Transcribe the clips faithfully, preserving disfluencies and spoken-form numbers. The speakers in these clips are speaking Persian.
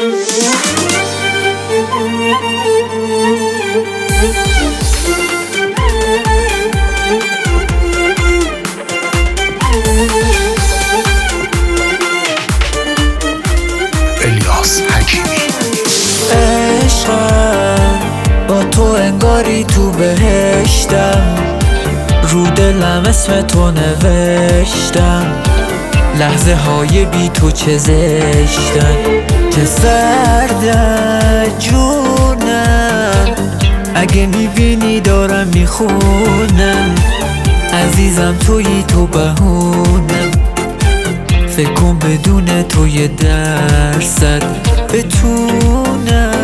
الیاس حکیمی. عشقم با تو انگاری تو بهشتم، رو دلم اسم تو نوشتم، لحظه های بی تو چه زشتن، چه سردن جونم، اگه میبینی دارم میخونم، عزیزم تویی تو بهونم، فکر کن بدون تو یه درصد بتونم،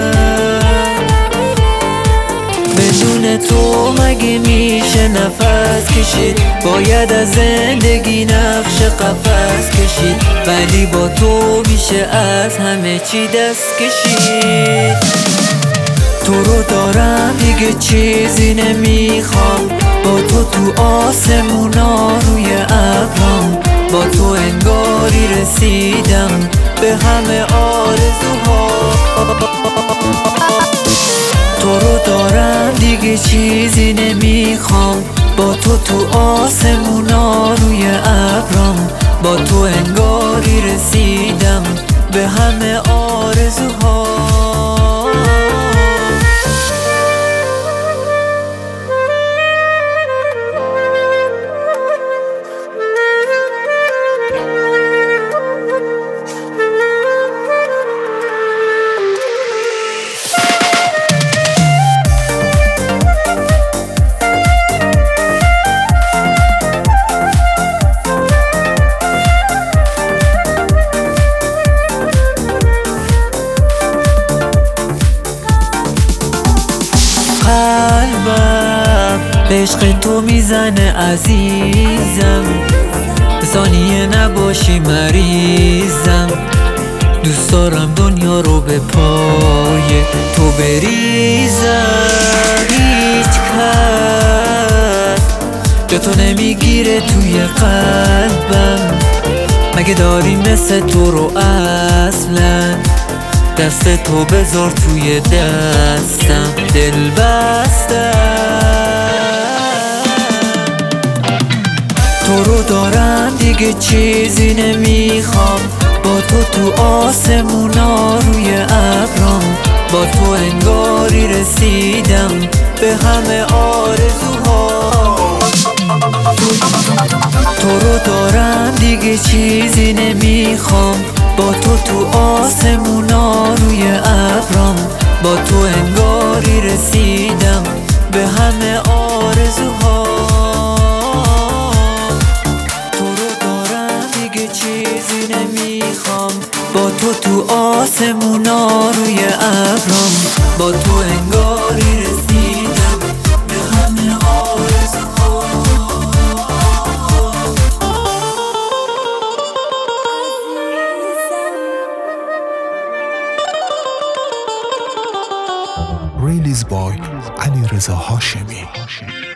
بدون تو مگه میشه نفس کشید، باید از زندگی نقش قفس کشید، ولی با تو میشه از همه چی دست کشید. تو رو دارم دیگه چیزی نمیخوام، با تو تو آسمونا روی ابرام، با تو انگاری رسیدم به همه آرزوها. تو رو دارم دیگه چیزی نمیخوام، با تو تو آسمونا روی ابرام، با تو انگاری رسیدم به همه آرزوها. قلبم به عشق تو میزنه عزیزم، ثانیه نباشی مریضم، دوست دارم دنیا رو به پای تو بریزم. هیچ کس جا تو نمیگیره توی قلبم، مگه داریم مثل تو رو اصلا، دست تو بذار توی دستم دل بستم. تو رو دارم دیگه چیزی نمیخوام، با تو تو آسمونا روی ابرام، با تو انگاری رسیدم به همه آرزوها. تو رو دارم دیگه چیزی نمیخوام، با تو تو آسمونا روی ابرام، با تو انگاری رسیدم به همه آرزوها. تو رو دارم دیگه چیزی نمیخوام، با تو تو آسمونا روی ابرام، با تو انگاری رسیدم به همه آرزوها. ریلیز بای علیرضا هاشمی.